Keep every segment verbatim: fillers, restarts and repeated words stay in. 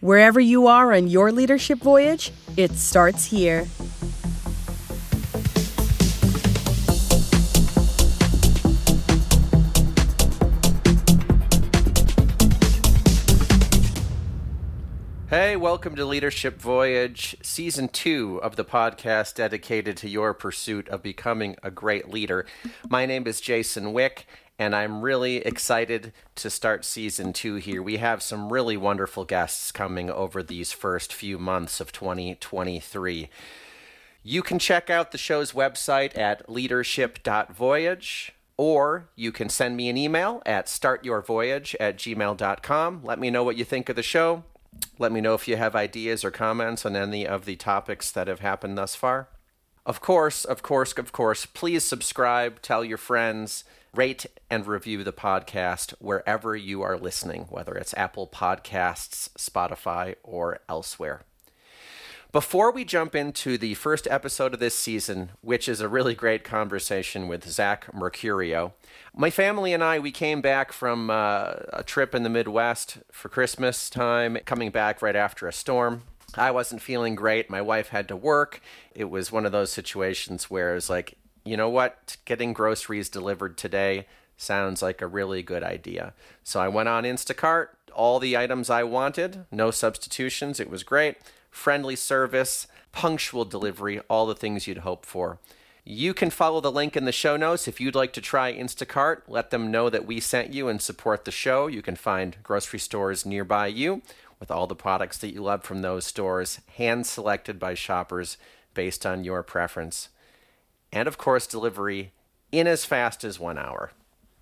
Wherever you are on your leadership voyage, it starts here. Hey, welcome to Leadership Voyage, Season two of the podcast dedicated to your pursuit of becoming a great leader. My name is Jason Wick, and I'm really excited to start Season two here. We have some really wonderful guests coming over these first few months of twenty twenty-three. You can check out the show's website at leadership dot voyage, or you can send me an email at startyourvoyage at gmail dot com. Let me know what you think of the show. Let me know if you have ideas or comments on any of the topics that have happened thus far. Of course, of course, of course, please subscribe, tell your friends, rate and review the podcast wherever you are listening, whether it's Apple Podcasts, Spotify, or elsewhere. Before we jump into the first episode of this season, which is a really great conversation with Zach Mercurio, my family and I, we came back from uh, a trip in the Midwest for Christmas time, coming back right after a storm. I wasn't feeling great. My wife had to work. It was one of those situations where it was like, you know what? Getting groceries delivered today sounds like a really good idea. So I went on Instacart, all the items I wanted, no substitutions. It was great. Friendly service, punctual delivery, all the things you'd hope for. You can follow the link in the show notes. If you'd like to try Instacart, let them know that we sent you and support the show. You can find grocery stores nearby you with all the products that you love from those stores, hand-selected by shoppers based on your preference. And of course, delivery in as fast as one hour.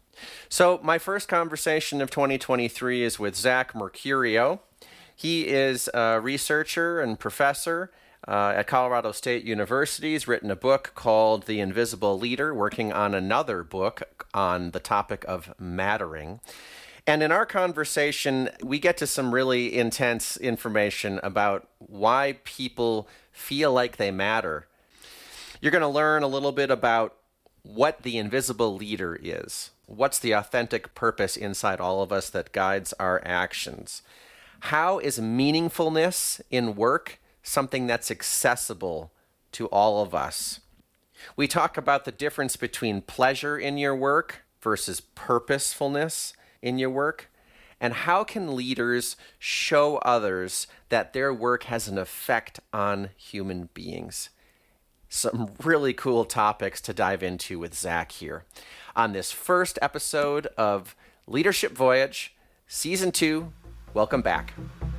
So my first conversation of twenty twenty-three is with Zach Mercurio. He is a researcher and professor uh, at Colorado State University. He's written a book called The Invisible Leader, working on another book on the topic of mattering. And in our conversation, we get to some really intense information about why people feel like they matter. You're going to learn a little bit about what the invisible leader is. What's the authentic purpose inside all of us that guides our actions? How is meaningfulness in work something that's accessible to all of us? We talk about the difference between pleasure in your work versus purposefulness in your work, and how can leaders show others that their work has an effect on human beings? Some really cool topics to dive into with Zach here on this first episode of Leadership Voyage, Season two. Welcome back.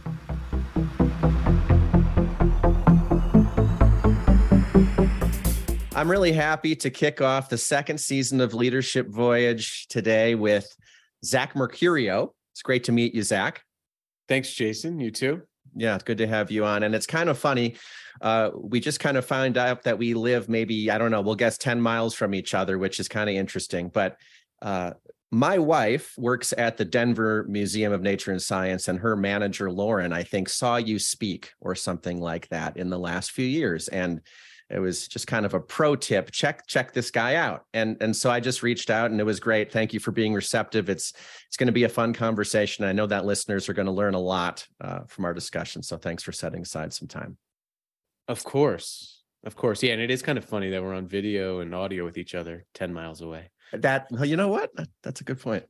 I'm really happy to kick off the second season of Leadership Voyage today with Zach Mercurio. It's great to meet you, Zach. Thanks, Jason. You too. Yeah, it's good to have you on. And it's kind of funny. Uh, we just kind of found out that we live maybe, I don't know, we'll guess ten miles from each other, which is kind of interesting. But uh, my wife works at the Denver Museum of Nature and Science, and her manager, Lauren, I think, saw you speak or something like that in the last few years. And it was just kind of a pro tip, check, check this guy out. And, and so I just reached out, and it was great. Thank you for being receptive. It's, it's going to be a fun conversation. I know that listeners are going to learn a lot uh, from our discussion. So thanks for setting aside some time. Of course. Of course. Yeah. And it is kind of funny that we're on video and audio with each other ten miles away. That, well, you know what? That's a good point.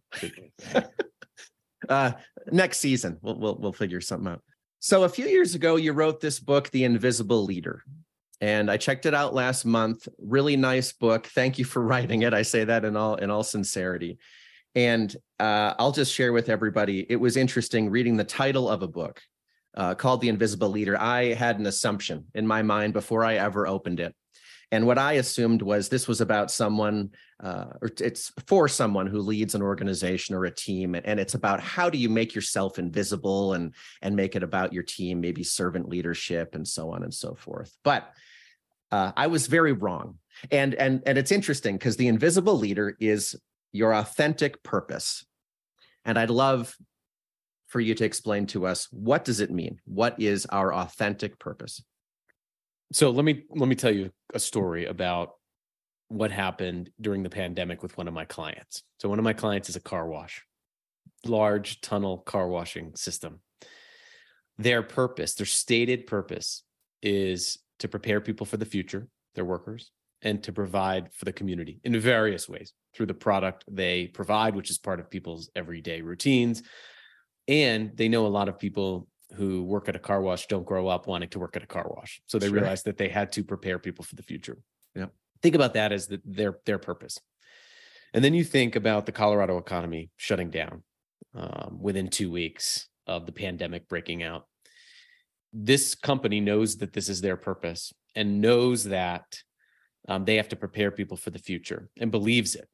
uh, next season, we'll, we'll, we'll figure something out. So a few years ago, you wrote this book, The Invisible Leader. And I checked it out last month. Really nice book. Thank you for writing it. I say that in all in all sincerity. And uh, I'll just share with everybody, it was interesting reading the title of a book uh, called The Invisible Leader. I had an assumption in my mind before I ever opened it. And what I assumed was this was about someone, uh, or it's for someone who leads an organization or a team. And it's about how do you make yourself invisible and, and make it about your team, maybe servant leadership and so on and so forth. But uh, I was very wrong. And, and, and it's interesting because the invisible leader is your authentic purpose. And I'd love for you to explain to us, what does it mean? What is our authentic purpose? So let me let me tell you a story about what happened during the pandemic with one of my clients. So one of my clients is a car wash, large tunnel car washing system. their purpose, their stated purpose is to prepare people for the future, their workers, and to provide for the community in various ways through the product they provide, which is part of people's everyday routines. And they know a lot of people who work at a car wash don't grow up wanting to work at a car wash. So they Sure. realized that they had to prepare people for the future. Yeah. Think about that as the, their, their purpose. And then you think about the Colorado economy shutting down um, within two weeks of the pandemic breaking out. This company knows that this is their purpose and knows that um, they have to prepare people for the future and believes it.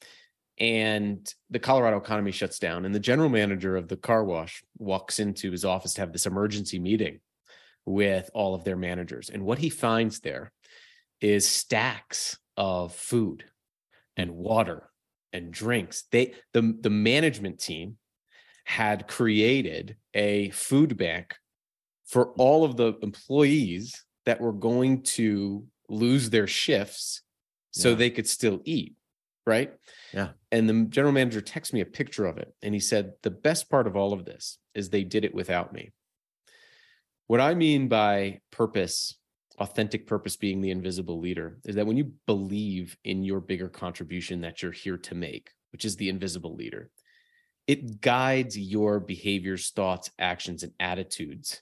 And the Colorado economy shuts down, and the general manager of the car wash walks into his office to have this emergency meeting with all of their managers. And what he finds there is stacks of food and water and drinks. They, the, the management team had created a food bank for all of the employees that were going to lose their shifts so Yeah. they could still eat, right? Yeah. And the general manager texted me a picture of it, and he said, the best part of all of this is they did it without me. What I mean by purpose, authentic purpose being the invisible leader, is that when you believe in your bigger contribution that you're here to make, which is the invisible leader, it guides your behaviors, thoughts, actions, and attitudes,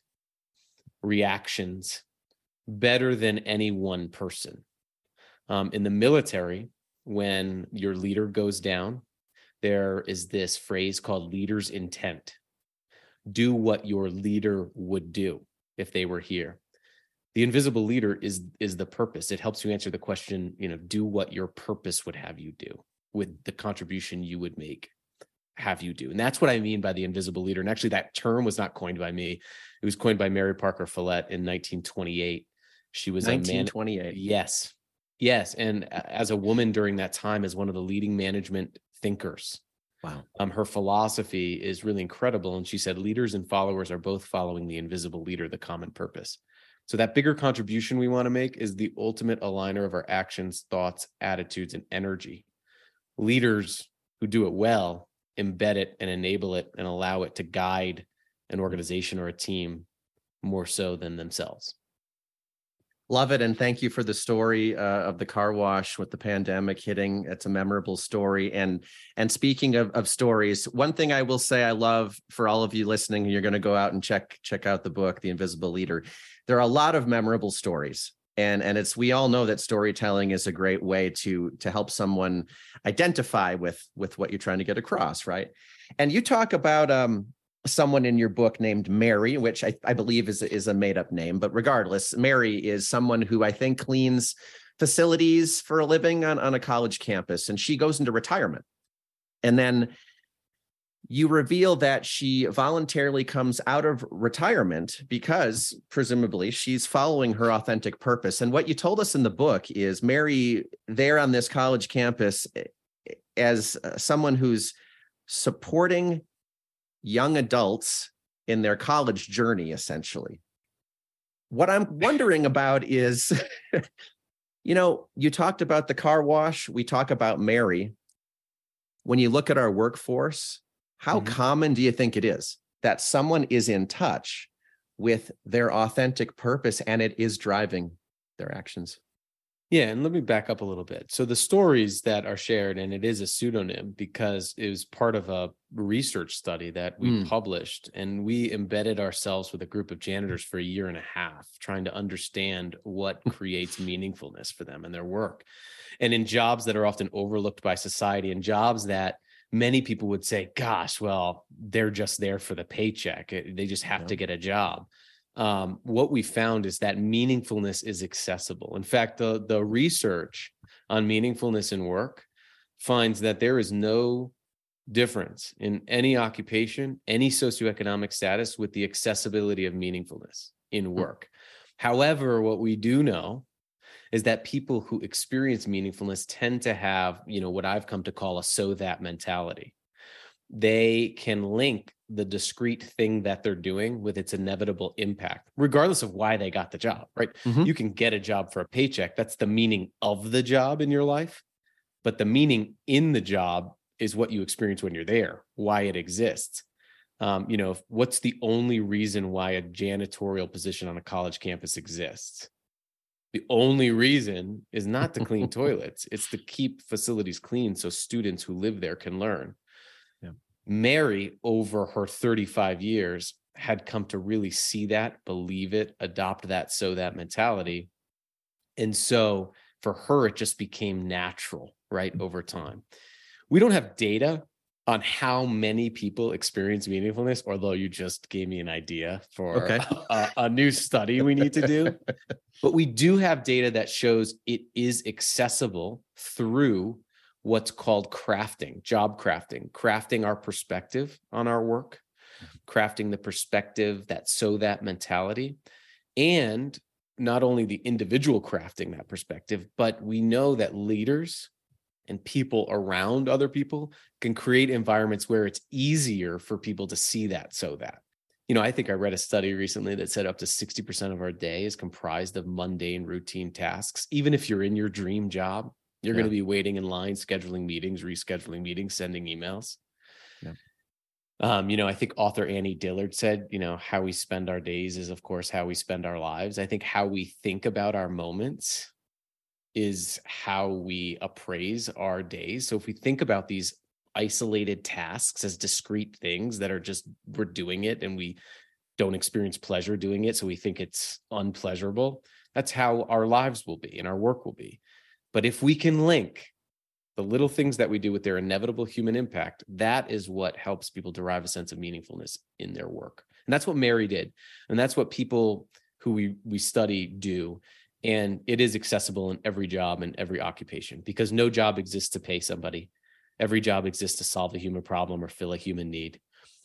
reactions better than any one person. Um, in the military, when your leader goes down, there is this phrase called leader's intent. Do what your leader would do if they were here. The invisible leader is, is the purpose. It helps you answer the question, you know, do what your purpose would have you do with the contribution you would make, have you do. And that's what I mean by the invisible leader. And actually that term was not coined by me. It was coined by Mary Parker Follett in nineteen twenty-eight. She was nineteen a twenty-eight. man. Yes. Yes. And as a woman during that time, as one of the leading management thinkers, Wow. um, her philosophy is really incredible. And she said, leaders and followers are both following the invisible leader, the common purpose. So that bigger contribution we want to make is the ultimate aligner of our actions, thoughts, attitudes, and energy. Leaders who do it well embed it and enable it and allow it to guide an organization or a team more so than themselves. Love it. And thank you for the story uh, of the car wash with the pandemic hitting. It's a memorable story. And and speaking of, of stories, one thing I will say I love for all of you listening, you're going to go out and check check out the book, The Invisible Leader. There are a lot of memorable stories. And, and it's we all know that storytelling is a great way to, to help someone identify with, with what you're trying to get across, right? And you talk about um, someone in your book named Mary, which I, I believe is, is a made-up name, but regardless, Mary is someone who I think cleans facilities for a living on, on a college campus, and she goes into retirement. And then you reveal that she voluntarily comes out of retirement because presumably she's following her authentic purpose. And what you told us in the book is Mary there on this college campus as someone who's supporting young adults in their college journey, essentially. What I'm wondering about is, you know, you talked about the car wash. We talk about Mary. When you look at our workforce, how mm-hmm. common do you think it is that someone is in touch with their authentic purpose and it is driving their actions? Yeah, and let me back up a little bit. So the stories that are shared, and it is a pseudonym because it was part of a research study that we mm. published, and we embedded ourselves with a group of janitors for a year and a half, trying to understand what creates meaningfulness for them in their work. And in jobs that are often overlooked by society, and jobs that many people would say, gosh, well, they're just there for the paycheck. They just have yeah. to get a job. Um, what we found is that meaningfulness is accessible. In fact, the, the research on meaningfulness in work finds that there is no difference in any occupation, any socioeconomic status with the accessibility of meaningfulness in work. Mm-hmm. However, what we do know is that people who experience meaningfulness tend to have, you know, what I've come to call a so that mentality. They can link the discrete thing that they're doing with its inevitable impact, regardless of why they got the job, right? Mm-hmm. You can get a job for a paycheck. That's the meaning of the job in your life. But the meaning in the job is what you experience when you're there, why it exists. Um, you know, what's the only reason why a janitorial position on a college campus exists? The only reason is not to clean toilets. It's to keep facilities clean so students who live there can learn. Yeah. Mary, over her thirty-five years, had come to really see that, believe it, adopt that, so that mentality. And so for her, it just became natural, right, over time. We don't have data on how many people experience meaningfulness, although you just gave me an idea for Okay. a, a new study we need to do. But we do have data that shows it is accessible through what's called crafting, job crafting, crafting our perspective on our work, crafting the perspective that so that mentality, and not only the individual crafting that perspective, but we know that leaders and people around other people can create environments where it's easier for people to see that, so that. You know, I think I read a study recently that said up to sixty percent of our day is comprised of mundane routine tasks. Even if you're in your dream job, you're Yeah. going to be waiting in line, scheduling meetings, rescheduling meetings, sending emails. Yeah. Um, you know, I think author Annie Dillard said, you know, how we spend our days is, of course, how we spend our lives. I think how we think about our moments is how we appraise our days. So if we think about these isolated tasks as discrete things that are just, we're doing it and we don't experience pleasure doing it, so we think it's unpleasurable, that's how our lives will be and our work will be. But if we can link the little things that we do with their inevitable human impact, that is what helps people derive a sense of meaningfulness in their work. And that's what Mary did. And that's what people who we we study do. And it is accessible in every job and every occupation, because no job exists to pay somebody. Every job exists to solve a human problem or fill a human need.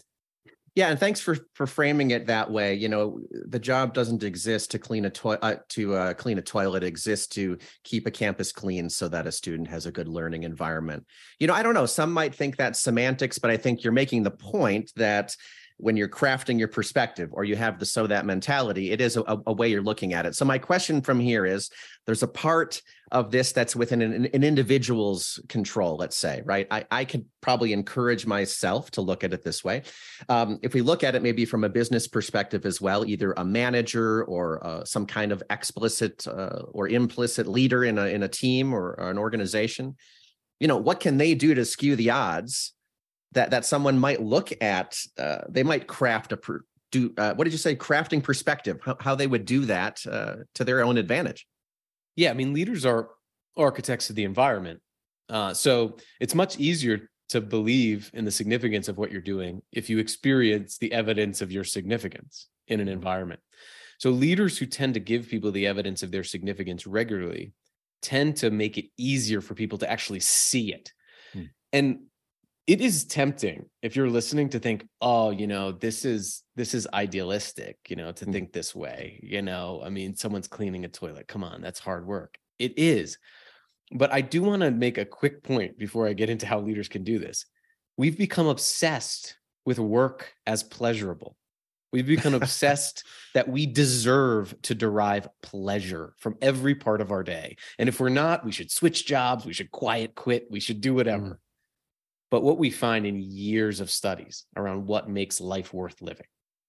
Yeah, and thanks for for framing it that way. You know, the job doesn't exist to clean a toilet uh, to uh, clean a toilet. It exists to keep a campus clean so that a student has a good learning environment. You know, I don't know. Some might think that's semantics, but I think you're making the point that when you're crafting your perspective, or you have the so that mentality, it is a, a way you're looking at it. So my question from here is, there's a part of this that's within an, an individual's control, let's say, right? I, I could probably encourage myself to look at it this way. Um, if we look at it maybe from a business perspective as well, either a manager or uh, some kind of explicit uh, or implicit leader in a, in a team or, or an organization, you know, what can they do to skew the odds that that someone might look at? Uh, they might craft a per, do uh, what did you say? Crafting perspective. How, how they would do that uh, to their own advantage. Yeah, I mean, leaders are architects of the environment. Uh, so it's much easier to believe in the significance of what you're doing if you experience the evidence of your significance in an environment. So leaders who tend to give people the evidence of their significance regularly tend to make it easier for people to actually see it. Hmm. And it is tempting, if you're listening, to think, oh, you know, this is this is idealistic, you know, to mm. think this way. You know, I mean, someone's cleaning a toilet. Come on, that's hard work. It is. But I do want to make a quick point before I get into how leaders can do this. We've become obsessed with work as pleasurable. We've become obsessed that we deserve to derive pleasure from every part of our day. And if we're not, we should switch jobs, we should quiet quit, we should do whatever. Mm. But what we find in years of studies around what makes life worth living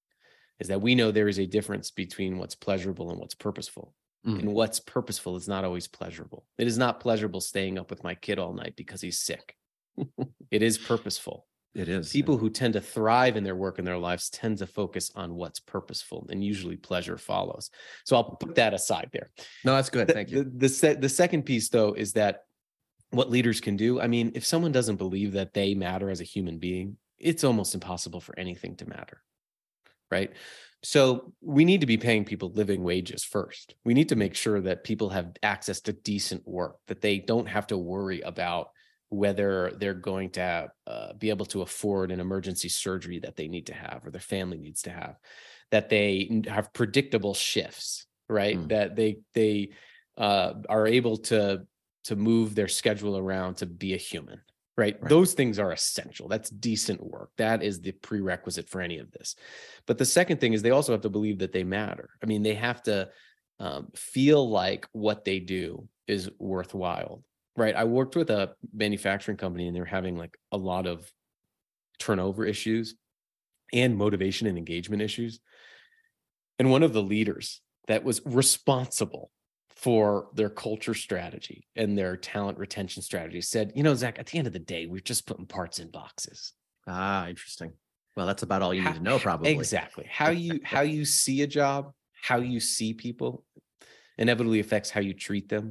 is that we know there is a difference between what's pleasurable and what's purposeful. Mm. And what's purposeful is not always pleasurable. It is not pleasurable staying up with my kid all night because he's sick. It is purposeful. It is. People who tend to thrive in their work and their lives tend to focus on what's purposeful, and usually pleasure follows. So I'll put that aside there. No, that's good. Thank you. The, the, the, se- the second piece, though, is that what leaders can do. I mean, if someone doesn't believe that they matter as a human being, it's almost impossible for anything to matter, right? So we need to be paying people living wages first. We need to make sure that people have access to decent work, that they don't have to worry about whether they're going to have, uh, be able to afford an emergency surgery that they need to have or their family needs to have, that they have predictable shifts, right? Mm. That they they uh, are able to to move their schedule around to be a human, right? right? Those things are essential. That's decent work. That is the prerequisite for any of this. But the second thing is they also have to believe that they matter. I mean, they have to um, feel like what they do is worthwhile. Right. I worked with a manufacturing company and they're having like a lot of turnover issues. and motivation and engagement issues. And one of the leaders that was responsible for their culture strategy and their talent retention strategy said, you know, Zach, at the end of the day, we're just putting parts in boxes. Ah, interesting. Well, that's about all you how, need to know, probably. Exactly. How you how you see a job, how you see people inevitably affects how you treat them.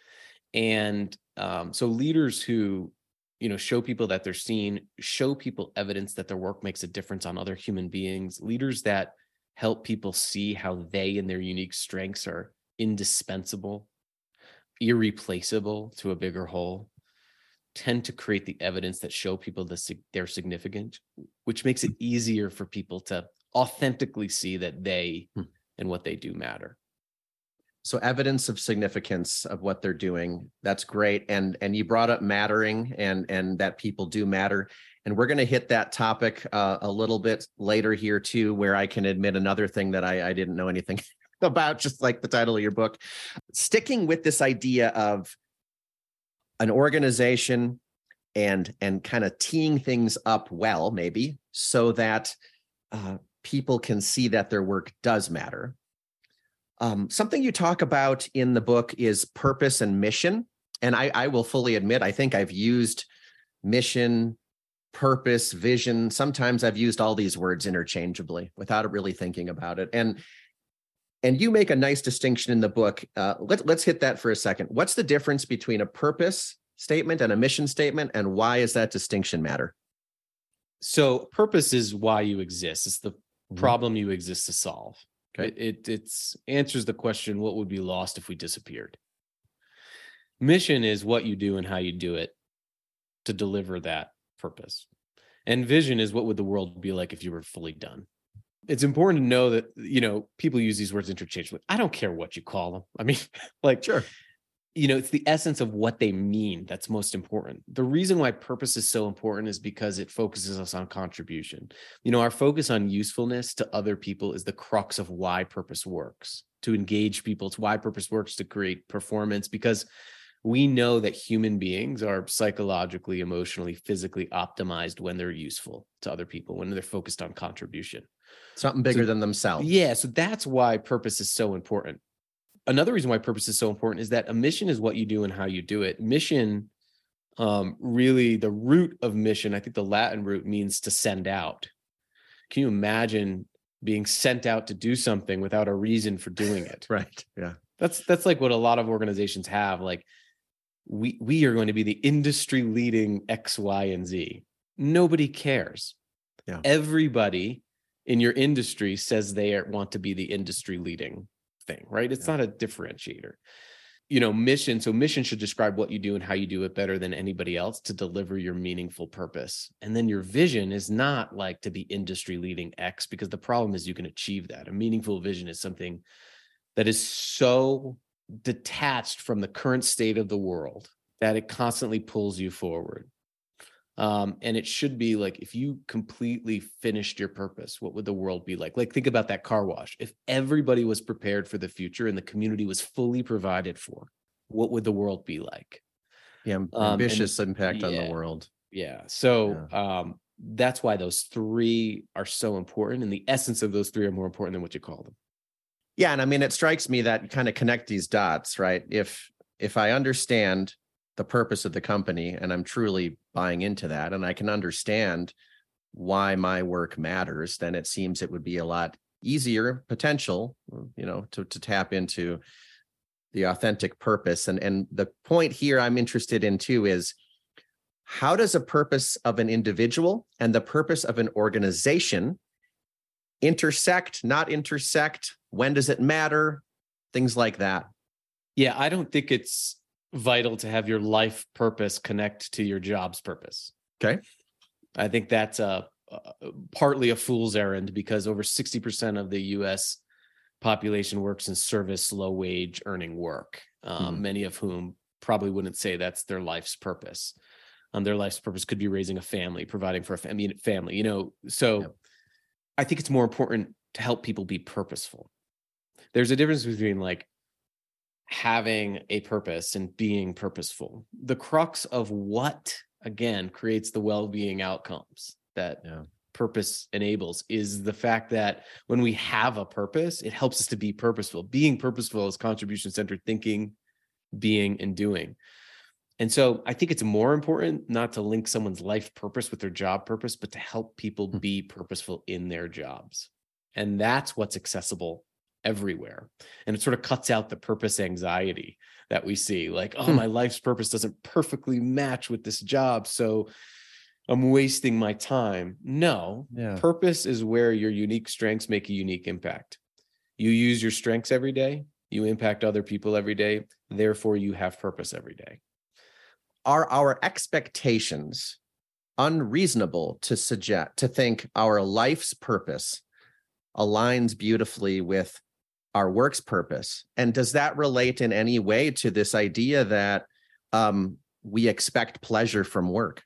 And um, so leaders who, you know, show people that they're seen, show people evidence that their work makes a difference on other human beings, leaders that help people see how they and their unique strengths are indispensable, irreplaceable to a bigger whole, tend to create the evidence that show people the, they're significant, which makes it easier for people to authentically see that they hmm. and what they do matter. So evidence of significance of what they're doing, that's great. And and you brought up mattering and and that people do matter. And we're going to hit that topic uh, a little bit later here too, where I can admit another thing that I, I didn't know anything about, just like the title of your book. Sticking with this idea of an organization and and kind of teeing things up well, maybe, so that uh, people can see that their work does matter. Um, something you talk about in the book is purpose and mission. And I, I will fully admit, I think I've used mission, purpose, vision. Sometimes I've used all these words interchangeably without really thinking about it. And and you make a nice distinction in the book. Uh, let, let's hit that for a second. What's the difference between a purpose statement and a mission statement, and why does that distinction matter? So purpose is why you exist. It's the mm-hmm. problem you exist to solve. Okay. It, it it's answers the question, what would be lost if we disappeared? Mission is what you do and how you do it to deliver that purpose. And vision is what would the world be like if you were fully done. It's important to know that, you know, people use these words interchangeably. I don't care what you call them. I mean, like, sure. You know, it's the essence of what they mean that's most important. The reason why purpose is so important is because it focuses us on contribution. You know, our focus on usefulness to other people is the crux of why purpose works, to engage people. It's why purpose works, to create performance, because we know that human beings are psychologically, emotionally, physically optimized when they're useful to other people, when they're focused on contribution. Something bigger so, than themselves. Yeah, so that's why purpose is so important. Another reason why purpose is so important is that a mission is what you do and how you do it. Mission, um, really the root of mission, I think the Latin root means to send out. Can you imagine being sent out to do something without a reason for doing it? Right. Yeah. That's that's like what a lot of organizations have. Like we we are going to be the industry leading X, Y, and Z. Nobody cares. Yeah. Everybody in your industry says they are, want to be the industry leading thing, right? It's yeah. not a differentiator. You know, mission. So mission should describe what you do and how you do it better than anybody else to deliver your meaningful purpose. And then your vision is not like to be industry leading X, because the problem is you can achieve that. A meaningful vision is something that is so detached from the current state of the world that it constantly pulls you forward. Um, and it should be like, if you completely finished your purpose, what would the world be like? Like, think about that car wash. If everybody was prepared for the future and the community was fully provided for, what would the world be like? Yeah, ambitious um, impact yeah, on the world. Yeah. So yeah. Um, that's why those three are so important. And the essence of those three are more important than what you call them. Yeah. And I mean, it strikes me that you kind of connect these dots, right? If, if I understand the purpose of the company and I'm truly buying into that, and I can understand why my work matters, then it seems it would be a lot easier potential, you know, to, to tap into the authentic purpose. And, and the point here I'm interested in too is, how does a purpose of an individual and the purpose of an organization intersect, not intersect? When does it matter? Things like that. Yeah, I don't think it's vital to have your life purpose connect to your job's purpose. Okay. I think that's a, a partly a fool's errand, because over sixty percent of the U S population works in service, low wage earning work, um, mm-hmm. many of whom probably wouldn't say that's their life's purpose. Um, their life's purpose could be raising a family, providing for a fam- family, you know, so yep. I think it's more important to help people be purposeful. There's a difference between like having a purpose and being purposeful. The crux of what, again, creates the well-being outcomes that yeah. purpose enables is the fact that when we have a purpose, it helps us to be purposeful. Being purposeful is contribution-centered thinking, being, and doing. And so I think it's more important not to link someone's life purpose with their job purpose, but to help people be purposeful in their jobs. And that's what's accessible everywhere. And it sort of cuts out the purpose anxiety that we see. Like, oh, my life's purpose doesn't perfectly match with this job, so I'm wasting my time. No, Yeah. Purpose is where your unique strengths make a unique impact. You use your strengths every day. You impact other people every day. Therefore, you have purpose every day. Are our expectations unreasonable to suggest, to think our life's purpose aligns beautifully with our work's purpose? And does that relate in any way to this idea that um, we expect pleasure from work?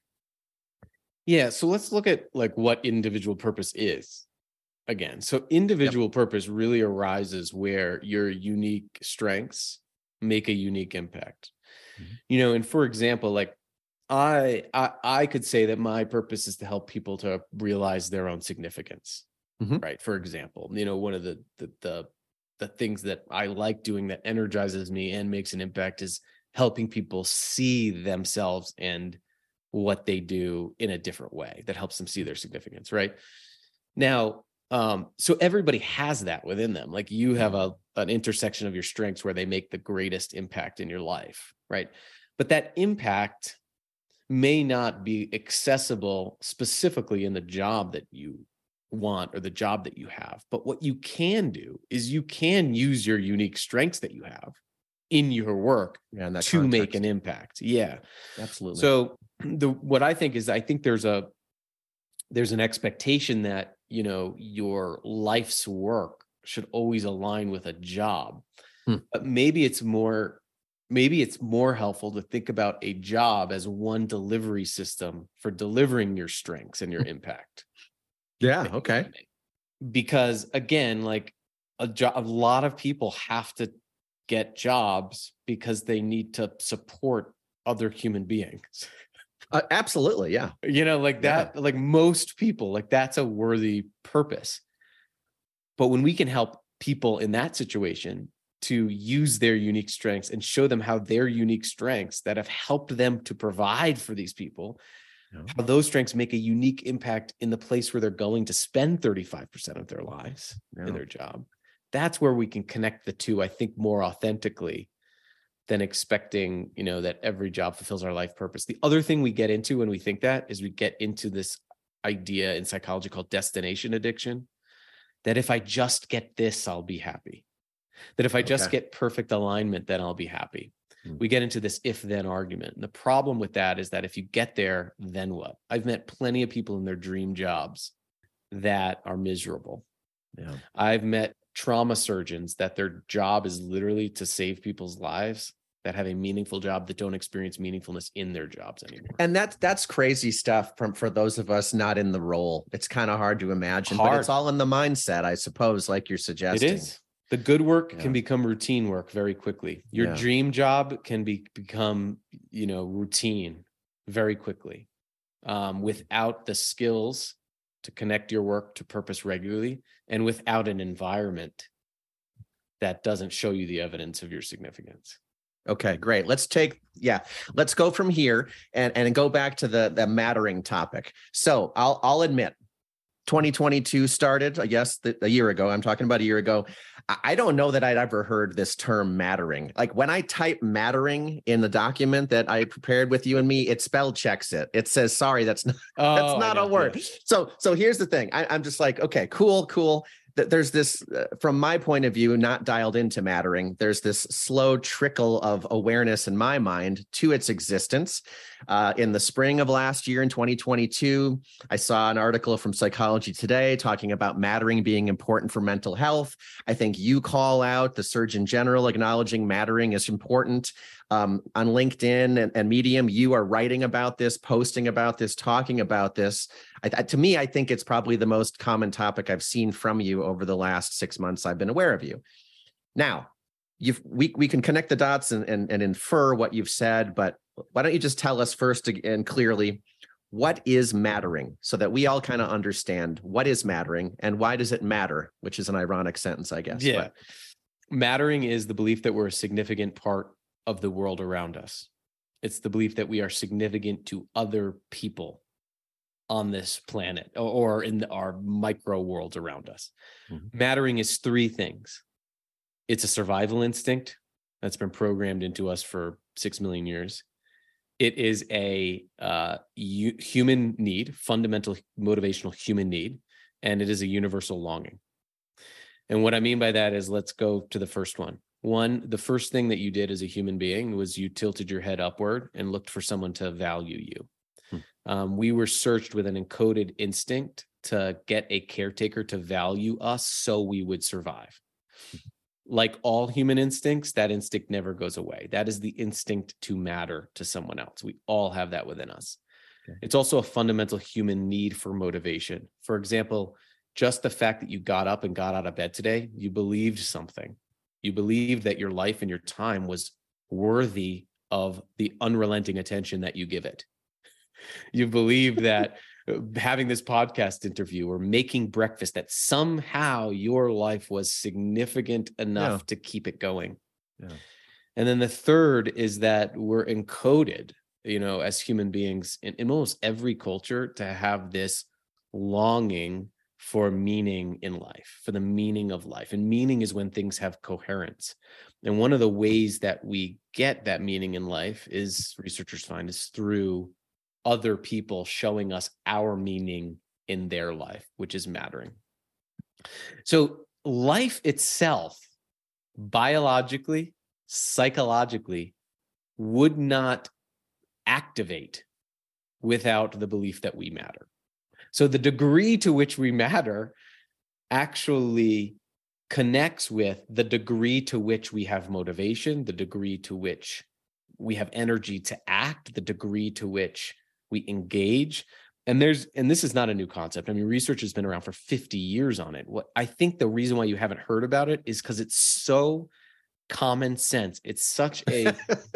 Yeah. So let's look at like what individual purpose is again. So individual yep. purpose really arises where your unique strengths make a unique impact. Mm-hmm. You know, and for example, like I, I, I could say that my purpose is to help people to realize their own significance. Mm-hmm. Right. For example, you know, one of the, the, the, the things that I like doing that energizes me and makes an impact is helping people see themselves and what they do in a different way that helps them see their significance. Right now. Um, so everybody has that within them. Like you have a, an intersection of your strengths where they make the greatest impact in your life. Right. But that impact may not be accessible specifically in the job that you want or the job that you have. But what you can do is you can use your unique strengths that you have in your work yeah, in that to context. Make an impact. Yeah, absolutely. So the, what I think is, I think there's a, there's an expectation that, you know, your life's work should always align with a job. Hmm. But maybe it's more, maybe it's more helpful to think about a job as one delivery system for delivering your strengths and your impact. Yeah. Okay. Because again, like a job, a lot of people have to get jobs because they need to support other human beings. Uh, absolutely. Yeah. You know, like that, yeah. Like most people, like that's a worthy purpose. But when we can help people in that situation to use their unique strengths and show them how their unique strengths that have helped them to provide for these people, yeah. how those strengths make a unique impact in the place where they're going to spend thirty-five percent of their lives yeah. in their job. That's where we can connect the two, I think, more authentically than expecting, you know, that every job fulfills our life purpose. The other thing we get into when we think that is we get into this idea in psychology called destination addiction, that if I just get this, I'll be happy. That if I just okay. get perfect alignment, then I'll be happy. Hmm. We get into this if-then argument. And the problem with that is that if you get there, then what? I've met plenty of people in their dream jobs that are miserable. Yeah. I've met trauma surgeons that their job is literally to save people's lives, that have a meaningful job, that don't experience meaningfulness in their jobs anymore. And that's that's crazy stuff from for those of us not in the role. It's kind of hard to imagine, hard. But it's all in the mindset, I suppose, like you're suggesting. It is. The good work yeah. can become routine work very quickly. Your yeah. dream job can be become, you know, routine very quickly, um, without the skills to connect your work to purpose regularly, and without an environment that doesn't show you the evidence of your significance. Okay, great. Let's take, yeah, let's go from here and, and go back to the, the mattering topic. So I'll, I'll admit, twenty twenty-two started, I guess, the, a year ago. I'm talking about a year ago. I don't know that I'd ever heard this term mattering. Like when I type mattering in the document that I prepared with you and me, it spell checks it. It says, sorry, that's not, oh, that's not a word. Yeah. So, so here's the thing. I, I'm just like, okay, cool, cool. There's this, uh, from my point of view, not dialed into mattering. There's this slow trickle of awareness in my mind to its existence. Uh, in the spring of last year, in twenty twenty-two, I saw an article from Psychology Today talking about mattering being important for mental health. I think you call out the Surgeon General acknowledging mattering is important. Um, on LinkedIn and, and Medium, you are writing about this, posting about this, talking about this. I, to me, I think it's probably the most common topic I've seen from you over the last six months I've been aware of you. Now, you've, we we can connect the dots and, and, and infer what you've said, but why don't you just tell us first and clearly, what is mattering, so that we all kind of understand what is mattering and why does it matter, which is an ironic sentence, I guess. Yeah. But mattering is the belief that we're a significant part of the world around us. It's the belief that we are significant to other people on this planet or in our micro worlds around us. Mm-hmm. Mattering is three things. It's a survival instinct that's been programmed into us for six million years. It is a uh, u- human need, fundamental motivational human need, and it is a universal longing. And what I mean by that is, let's go to the first one. One, the first thing that you did as a human being was you tilted your head upward and looked for someone to value you. Hmm. Um, we were searched with an encoded instinct to get a caretaker to value us so we would survive. Like all human instincts, that instinct never goes away. That is the instinct to matter to someone else. We all have that within us. Okay. It's also a fundamental human need for motivation. For example, just the fact that you got up and got out of bed today, you believed something. You believed that your life and your time was worthy of the unrelenting attention that you give it. You believed that having this podcast interview or making breakfast, that somehow your life was significant enough yeah. to keep it going. Yeah. And then the third is that we're encoded, you know, as human beings in, in almost every culture to have this longing for meaning in life, for the meaning of life. And meaning is when things have coherence. And one of the ways that we get that meaning in life is, researchers find, is through other people showing us our meaning in their life, which is mattering. So life itself, biologically, psychologically, would not activate without the belief that we matter. So the degree to which we matter actually connects with the degree to which we have motivation, the degree to which we have energy to act, the degree to which we engage. And there's, and this is not a new concept. I mean, research has been around for fifty years on it. What I think the reason why you haven't heard about it is because it's so common sense. It's such a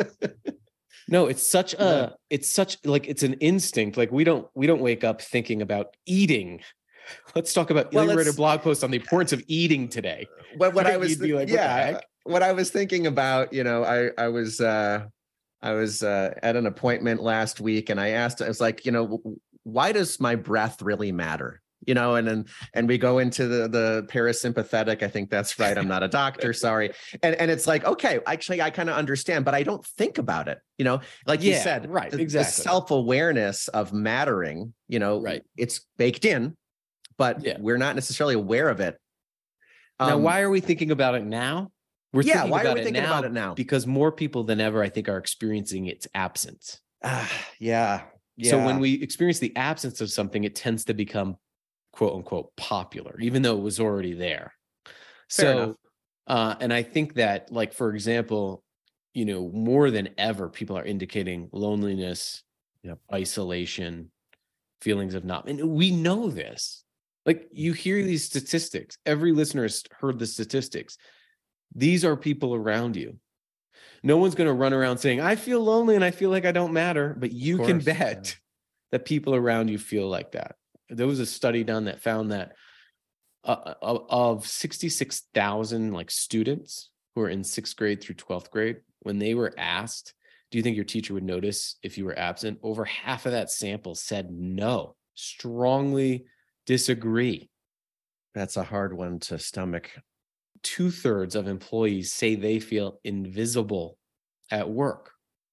no, it's such a yeah. it's such like it's an instinct. Like we don't we don't wake up thinking about eating. Let's talk about. Well, you read a blog post on the importance of eating today. What what I was th- like, yeah, what, what I was thinking about, you know, I I was. uh I was uh, at an appointment last week, and I asked, I was like, you know, why does my breath really matter? You know, and and and we go into the the parasympathetic. I think that's right. I'm not a doctor, sorry. And and it's like, okay, actually, I kind of understand, but I don't think about it. You know, like yeah, you said, right? The, exactly. The self-awareness of mattering. You know, right? It's baked in, but yeah. we're not necessarily aware of it. Um, now, why are we thinking about it now? We're yeah, thinking why about are we it thinking now about it now? Because more people than ever, I think, are experiencing its absence. Uh, yeah, yeah. So when we experience the absence of something, it tends to become "quote unquote" popular, even though it was already there. Fair so, uh, and I think that, like, for example, you know, more than ever, people are indicating loneliness, yep. isolation, feelings of not. And we know this. Like, you hear these statistics. Every listener has heard the statistics. These are people around you. No one's going to run around saying, I feel lonely and I feel like I don't matter. But you can bet yeah. that people around you feel like that. There was a study done that found that uh, of sixty-six thousand like students who are in sixth grade through twelfth grade, when they were asked, do you think your teacher would notice if you were absent? Over half of that sample said no, strongly disagree. That's a hard one to stomach. Two-thirds of employees say they feel invisible at work.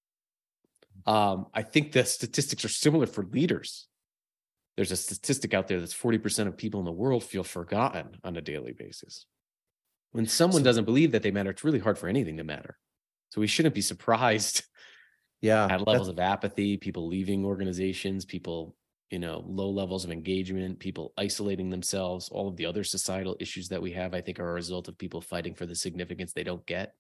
Um, I think the statistics are similar for leaders. There's a statistic out there that's forty percent of people in the world feel forgotten on a daily basis. When someone so, doesn't believe that they matter, it's really hard for anything to matter. So we shouldn't be surprised yeah, at levels of apathy, people leaving organizations, people, you know, low levels of engagement, people isolating themselves, all of the other societal issues that we have, I think, are a result of people fighting for the significance they don't get.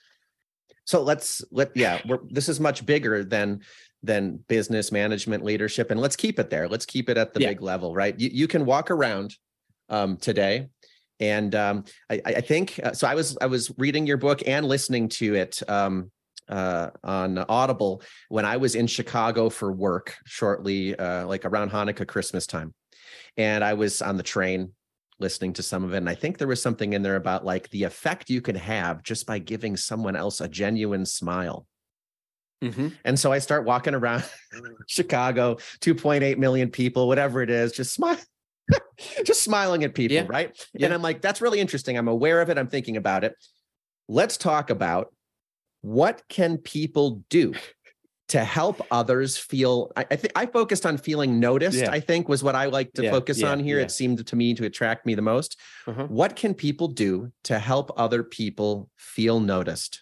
So let's let yeah, we're, this is much bigger than than business management, leadership, and let's keep it there. Let's keep it at the yeah. big level, right? You you can walk around um, today, and um, I, I think uh, so. I was I was reading your book and listening to it um, uh, on Audible when I was in Chicago for work shortly, uh, like around Hanukkah, Christmas time. And I was on the train listening to some of it. And I think there was something in there about like the effect you can have just by giving someone else a genuine smile. Mm-hmm. And so I start walking around Chicago, two point eight million people, whatever it is, just smile, just smiling at people. Yeah. Right. Yeah. And I'm like, that's really interesting. I'm aware of it. I'm thinking about it. Let's talk about what can people do to help others feel. I, I think I focused on feeling noticed, yeah. I think was what I like to yeah, focus yeah, on here. Yeah. It seemed to me to attract me the most. Uh-huh. What can people do to help other people feel noticed?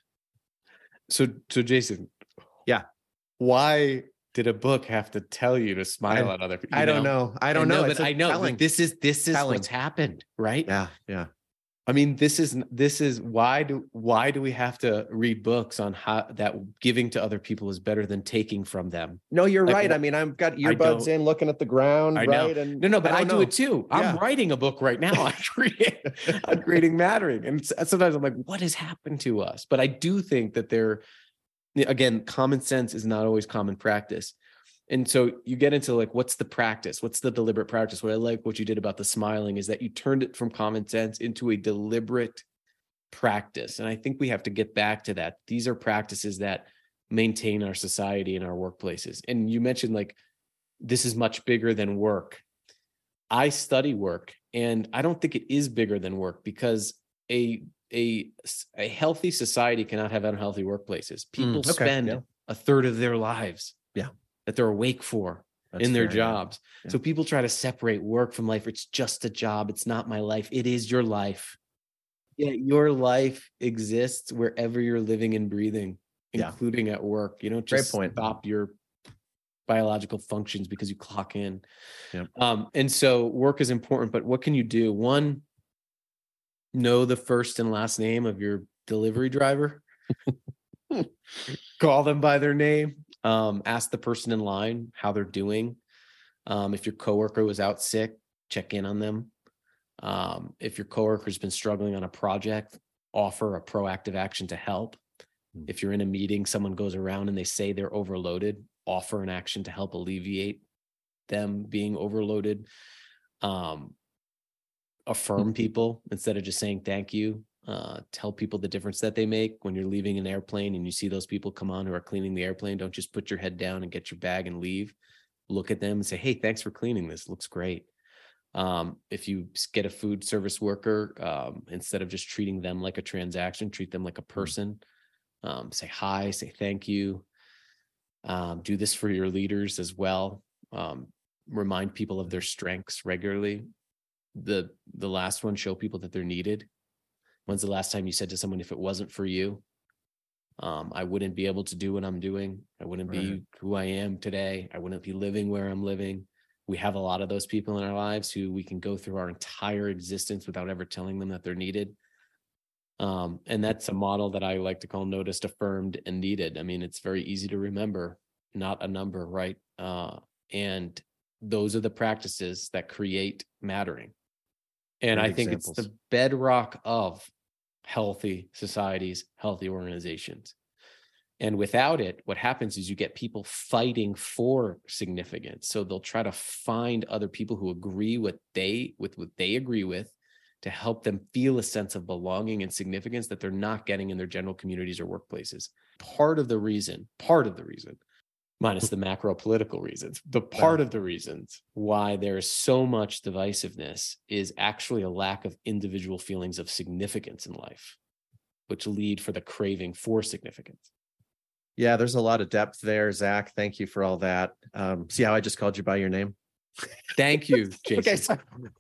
So, so Jason, yeah. Why did a book have to tell you to smile I, at other people? I don't know. know. I don't I know, know but I know like, this is, this is telling. What's happened, right? Yeah. Yeah. I mean, this is this is why do why do we have to read books on how that giving to other people is better than taking from them? No, you're like, right. I mean, I've got earbuds in, looking at the ground, I right? Know. And no, no, but I, I do know. it too. I'm yeah. writing a book right now. I'm creating, I'm creating mattering, and sometimes I'm like, what has happened to us? But I do think that there, again, common sense is not always common practice. And so you get into like, what's the practice? What's the deliberate practice? What I like what you did about the smiling is that you turned it from common sense into a deliberate practice. And I think we have to get back to that. These are practices that maintain our society and our workplaces. And you mentioned like, this is much bigger than work. I study work, and I don't think it is bigger than work because a, a, a healthy society cannot have unhealthy workplaces. People mm, okay. spend yeah. a third of their lives. Yeah. that they're awake for That's in their fair, jobs. Yeah. So people try to separate work from life. It's just a job. It's not my life. It is your life. Yeah, your life exists wherever you're living and breathing, yeah. including at work. You don't just stop your biological functions because you clock in. Yeah. Um, and so work is important, but what can you do? One, know the first and last name of your delivery driver. Call them by their name. Um, ask the person in line how they're doing. Um, if your coworker was out sick, check in on them. Um, if your coworker's been struggling on a project, offer a proactive action to help. Mm-hmm. If you're in a meeting, someone goes around and they say they're overloaded, offer an action to help alleviate them being overloaded. Um, affirm people instead of just saying thank you. Uh, tell people the difference that they make when you're leaving an airplane and you see those people come on who are cleaning the airplane. Don't just put your head down and get your bag and leave. Look at them and say, hey, thanks for cleaning this. Looks great. Um, if you get a food service worker, um, instead of just treating them like a transaction, treat them like a person. Um, say hi, say thank you. Um, do this for your leaders as well. Um, remind people of their strengths regularly. The, the last one, show people that they're needed. When's the last time you said to someone, if it wasn't for you, um, I wouldn't be able to do what I'm doing. I wouldn't right. be who I am today. I wouldn't be living where I'm living. We have a lot of those people in our lives who we can go through our entire existence without ever telling them that they're needed. Um, and that's a model that I like to call noticed, affirmed, and needed. I mean, it's very easy to remember, not a number, right? Uh, and those are the practices that create mattering. And Great I think examples. It's the bedrock of healthy societies, healthy organizations. And without it, what happens is you get people fighting for significance. So they'll try to find other people who agree what they with what they agree with to help them feel a sense of belonging and significance that they're not getting in their general communities or workplaces. Part of the reason, part of the reason, minus the macro political reasons, the part of the reasons why there is so much divisiveness is actually a lack of individual feelings of significance in life, which lead for the craving for significance. Yeah, there's a lot of depth there, Zach. Thank you for all that. Um, see how I just called you by your name? Thank you, Jason. Okay, so,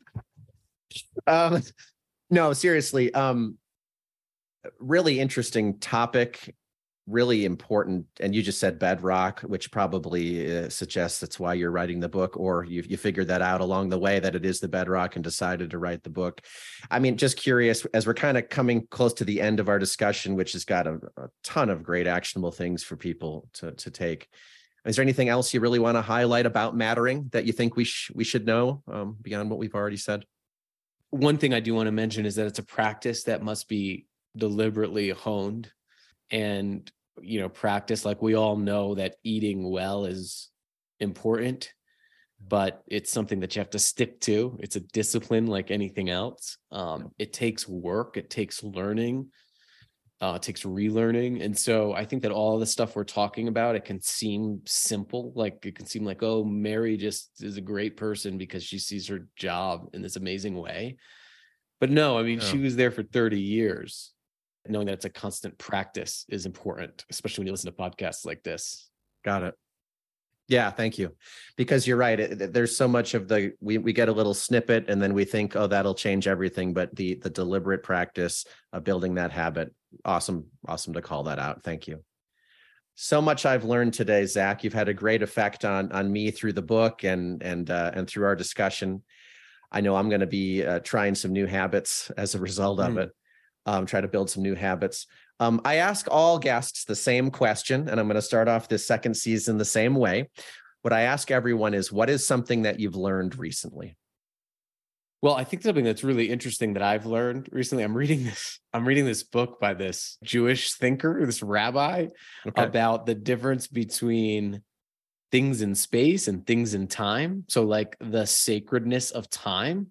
um, no, seriously, um, really interesting topic. Really important, and you just said bedrock, which probably uh, suggests that's why you're writing the book, or you you figured that out along the way that it is the bedrock and decided to write the book. I mean, just curious, as we're kind of coming close to the end of our discussion, which has got a, a ton of great actionable things for people to to take. Is there anything else you really want to highlight about mattering that you think we sh- we should know um, beyond what we've already said? One thing I do want to mention is that it's a practice that must be deliberately honed. And you know, practice. Like we all know that eating well is important, but it's something that you have to stick to. It's a discipline like anything else. Um, it takes work. It takes learning. Uh, it takes relearning. And so I think that all the stuff we're talking about, it can seem simple. Like it can seem like, oh, Mary just is a great person because she sees her job in this amazing way. But no, I mean, Oh. she was there for thirty years. Knowing that it's a constant practice is important, especially when you listen to podcasts like this. Got it. Yeah, thank you. Because you're right. It, there's so much of the, we, we get a little snippet and then we think, oh, that'll change everything. But the the deliberate practice of building that habit, awesome, awesome to call that out. Thank you. So much I've learned today, Zach. You've had a great effect on, on me through the book and, and, uh, and through our discussion. I know I'm going to be uh, trying some new habits as a result of mm. it. Um, try to build some new habits. Um, I ask all guests the same question, and I'm going to start off this second season the same way. What I ask everyone is, what is something that you've learned recently? Well, I think something that's really interesting that I've learned recently, I'm reading this, I'm reading this book by this Jewish thinker, this rabbi, okay. about the difference between things in space and things in time. So like the sacredness of time.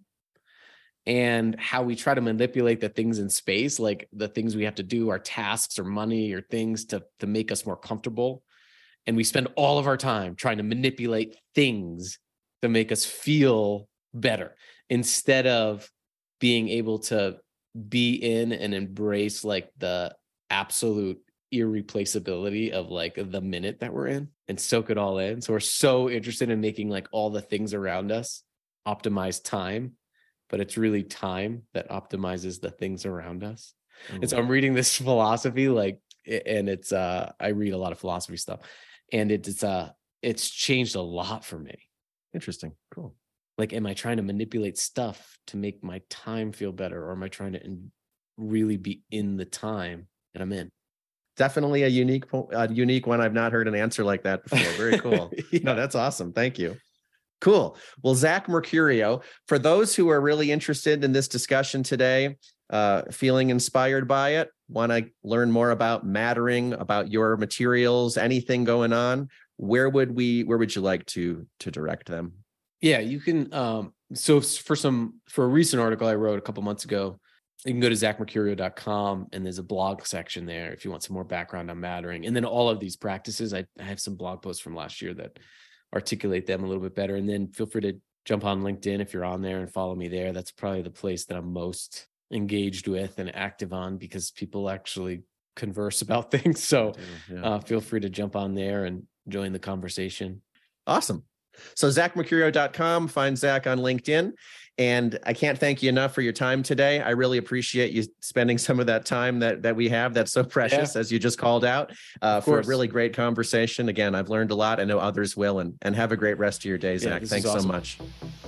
And how we try to manipulate the things in space, like the things we have to do, our tasks or money or things to, to make us more comfortable. And we spend all of our time trying to manipulate things to make us feel better instead of being able to be in and embrace like the absolute irreplaceability of like the minute that we're in and soak it all in. So we're so interested in making like all the things around us optimize time. But it's really time that optimizes the things around us. Ooh. And so I'm reading this philosophy, like, and it's, uh, I read a lot of philosophy stuff and it's, uh, it's changed a lot for me. Interesting. Cool. Like, am I trying to manipulate stuff to make my time feel better? Or am I trying to in, really be in the time that I'm in? Definitely a unique, a unique one. I've not heard an answer like that before. Very cool. yeah. No, that's awesome. Thank you. Cool. Well, Zach Mercurio, for those who are really interested in this discussion today, uh, feeling inspired by it, want to learn more about Mattering, about your materials, anything going on, where would we, where would you like to, to direct them? Yeah, you can. Um, so for some, for a recent article I wrote a couple months ago, you can go to zach mercurio dot com and there's a blog section there if you want some more background on Mattering. And then all of these practices, I, I have some blog posts from last year that articulate them a little bit better. And then feel free to jump on LinkedIn if you're on there and follow me there. That's probably the place that I'm most engaged with and active on because people actually converse about things. So yeah. uh, feel free to jump on there and join the conversation. Awesome. So zach mercurio dot com, find Zach on LinkedIn. And I can't thank you enough for your time today. I really appreciate you spending some of that time that, that we have that's so precious, yeah. as you just called out, uh, for a really great conversation. Again, I've learned a lot. I know others will. And, and have a great rest of your day, Zach. Yeah, Thanks awesome. so much.